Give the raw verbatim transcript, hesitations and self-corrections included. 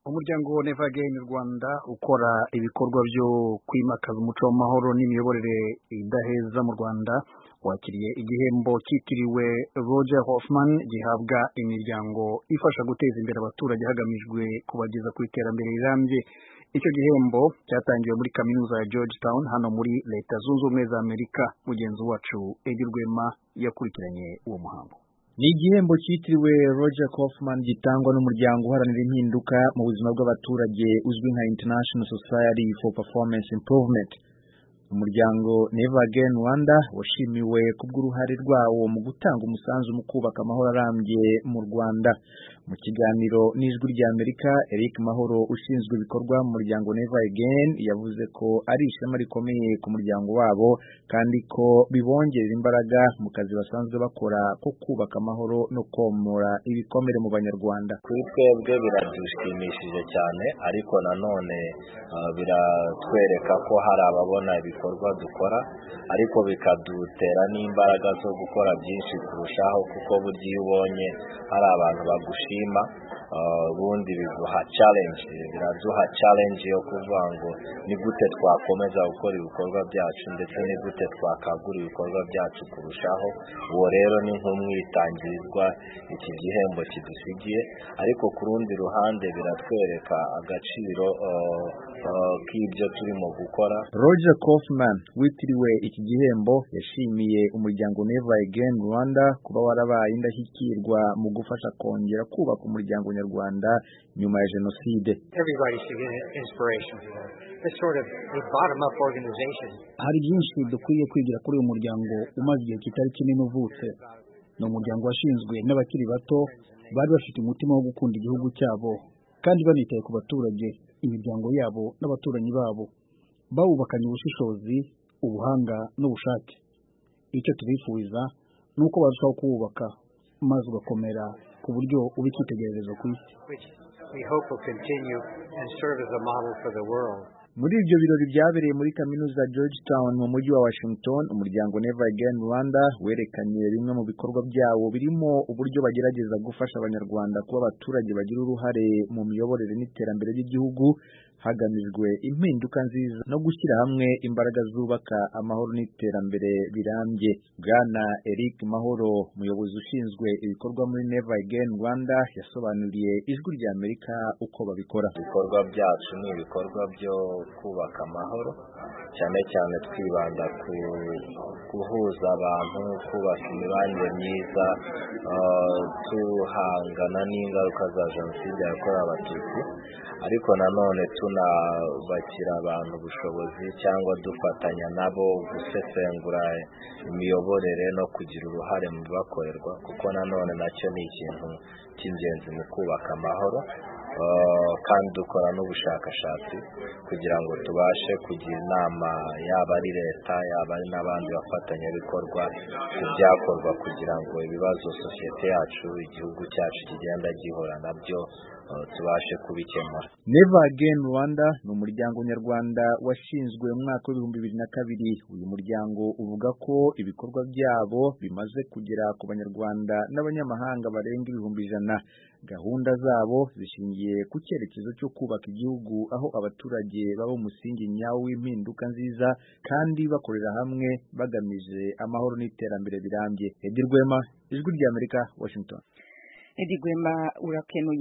Umuryango Never Again Rwanda ukora ibikorwa byo kwimakaza umuco w'amahoro n'imiyoborere idaheza mu Rwanda wakiriye igihembo cyitiriwe Roger Hoffman gihabwa imiryango ifasha guteza imbere abaturage hagamijwe kubageza ku iterambere rirambye. Icyo gihembo cyatangiwe muri kaminuza ya Georgetown hano muri Leta Zunze Ubumwe za Amerika. Mugenzi wacu Edi Rwema yakurikiranye uwo muhango. Ni igihembo cyitiriwe Roger Hoffman gitangwa n'umuryango uharanira impinduka mu buzima bw'abaturage uzwi nka International Society for Performance Improvement. Umuryango Never Again Rwanda washimiwe kubw'uruhare rwawo mu gutanga umusanzu mu kubaka amahoro arambye mu Rwanda. Mu kiganiro n'ijwi rya Amerika, Eric Mahoro ushinzwe ibikorwa mu muryango Never Again yavuze ko ari ishema rikomeye ku muryango wabo kandi ko bibongerera imbaraga mu kazi basanzwe bakora ko kubaka amahoro no komora ibikomere mu Banyarwanda. Kuri twebwe biradushimishije cyane, ariko nanone uh, biratwereka ko hari ababona ibikorwa dukora, ariko bikadutera n'imbaraga zo gukora byinshi kurushaho, kuko burya iyo ubonye hari abantu bagushima ubundi uh, biduha challenge biraduha challenge yo kuvuga ngo ni gute twakomeza gukora ibikorwa byacu ndetse ni gute twakagura ibikorwa byacu kurushaho. Uwo rero ni nk'umwitangirizwa iki gihembo kidusigiye, ariko ku rundi ruhande biratwereka agaciro uh, uh, k'ibyo turimo gukora. Roger Hoffman witiriwe iki gihembo yashimiye umuryango Never Again Rwanda kuba warabaye indashyikirwa mu gufasha kongera kubaka umuryango nyarwanda nyuma ya jenoside. Everybody should get inspiration from that. It's sort of a bottom up organization. Hari byinshi dukwiye kwigira kuri uyu muryango umaze igihe kitari kinini uvutse. Ni umuryango washinzwe n'abakiri bato bari bafite umutima wo gukunda igihugu cyabo kandi banitaye ku baturage, imiryango yabo n'abaturanyi babo, bawubakanye ubushishozi, ubuhanga n'ubushake. Icyo tubifuriza ni uko barushaho kuwubaka maze ugakomera ku buryo uba icyitegererezo ku isi. Muri ibyo birori byabereye muri kaminuza Georgetown mu mujyi wa Washington, umuryango Never Again Rwanda werekanye bimwe mu bikorwa byawo birimo uburyo bagerageza gufasha Abanyarwanda kuba abaturage bagira uruhare mu miyoborere n'iterambere ry'igihugu hagamijwe impinduka nziza no gushyira hamwe imbaraga zubaka amahoro n'iterambere birambye. Bwana Eric Mahoro, umuyobozi ushinzwe ibikorwa muri Never Again Rwanda, yasobanuriye ijwi rya Amerika uko babikora. Ibikorwa byacu ni ibikorwa byo kubaka amahoro, cyane cyane twibanda ku guhuza abantu, kubaka imibanire myiza, uh, tuhangana n'ingaruka za jenoside yakorewe Abatutsi, ariko nanone tunabakira abantu ubushobozi cyangwa dufatanya nabo gusesengura imiyoborere no kugira uruhare mu bibakorerwa, kuko nanone nacyo ni ikintu cy'ingenzi mu kubaka amahoro. Uh, kandi dukora n'ubushakashatsi kugira ngo tubashe kugira inama yaba ari leta yaba ari n'abandi bafatanyabikorwa ku byakorwa kugira ngo ibibazo sosiyete yacu, igihugu cyacu kigenda gihura nabyo uh, tubashe kubikemura. Never Again Rwanda ni umuryango nyarwanda washinzwe mu mwaka w'ibihumbi bibiri na kabiri. Uyu muryango uvuga ko ibikorwa byabo bimaze kugera ku Banyarwanda n'abanyamahanga barenga ibihumbi ijana. Gahunda zabo zishingiye ku cyerekezo cyo kubaka igihugu aho abaturage baba umusingi nyawo w'impinduka nziza kandi bakorera hamwe bagamije amahoro n'iterambere birambye. Edi Rwema, ijwi rya Amerika, Washington. Edi Rwema urakenuye.